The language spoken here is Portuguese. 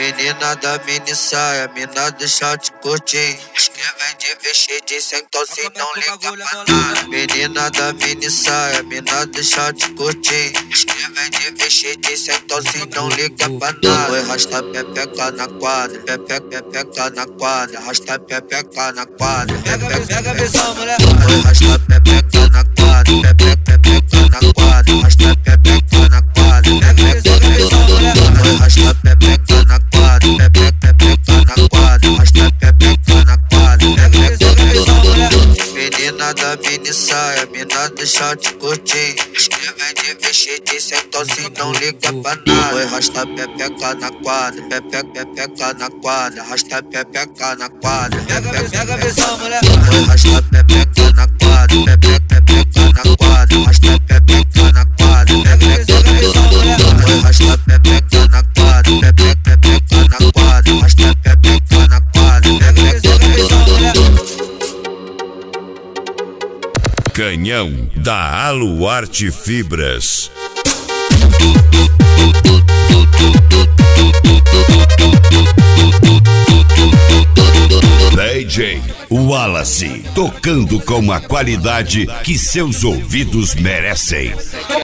Menina da mini saia, mina do short curtinho. Escrevem de vestir de sem tosse, não liga pra nada. Menina da mini saia, mina do short curtinho. Escrevem de vestir de sem tosse, não liga pra nada. Oi, rasta pepeca na quadra, pepeca na quadra, rasta pepeca na quadra. Pega a visão, mulher. Oi, rasta pepeca na quadra, pepeca na quadra, rasta pepeca na quadra. Pega a visão, mulher. Oi, rasta pepeca na quadra, pepeca na quadra, rasta pepeca na quadra. Pega a visão, mulher. Menina da mini saia, mina do short curtinho. Escrevem de vestir de sem tosse, não liga pra nada. Oi, rasta pepeca na quadra, pepeca na quadra, rasta pepeca na quadra. Pega a visão, mulher. Oi, rasta pepeca na quadra, pepeca na quadra, rasta pepeca na quadra. Pega a visão, mulher. Oi, rasta pepeca na quadra, pepeca na quadra, rasta pepeca na quadra. Pega a visão, mulher. Canhão da Aluarte Fibras. DJ Wallace, tocando com a qualidade que seus ouvidos merecem.